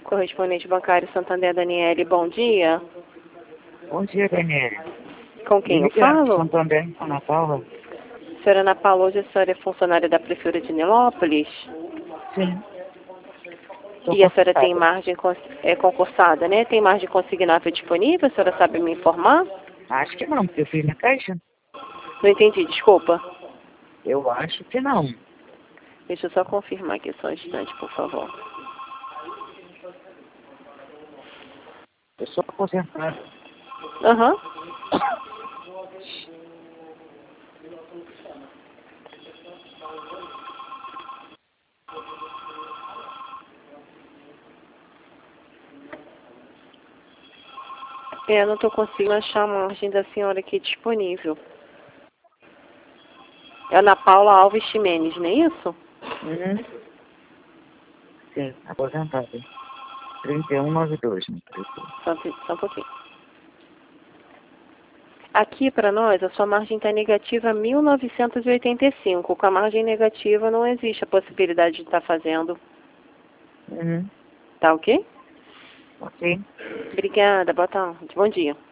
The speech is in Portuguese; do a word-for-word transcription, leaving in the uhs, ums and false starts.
Correspondente bancário Santander, Daniele, bom dia. Bom dia, Daniele. Com quem eu falo? Santander, Ana Paula. Senhora Ana Paula, hoje a senhora é funcionária da Prefeitura de Nilópolis? Sim. Tô E a senhora concursada. tem margem cons- é concursada, né? Tem margem consignável disponível? A senhora sabe me informar? Acho que não, porque eu fiz na caixa. Não entendi, desculpa. Eu acho que não. Deixa eu só confirmar aqui só um instante, por favor. Eu sou aposentado. Aham. É, eu não estou conseguindo achar a margem da senhora aqui disponível. É Ana Paula Alves Ximenes, não é isso? Uhum. Sim, aposentado. trinta e um noventa e dois. Né? Só, um- só um pouquinho. Aqui para nós, a sua margem está negativa mil novecentos e oitenta e cinco. Com a margem negativa não existe a possibilidade de estar fazendo. Uhum. Tá ok? Ok. Obrigada, boa tarde. Bom dia.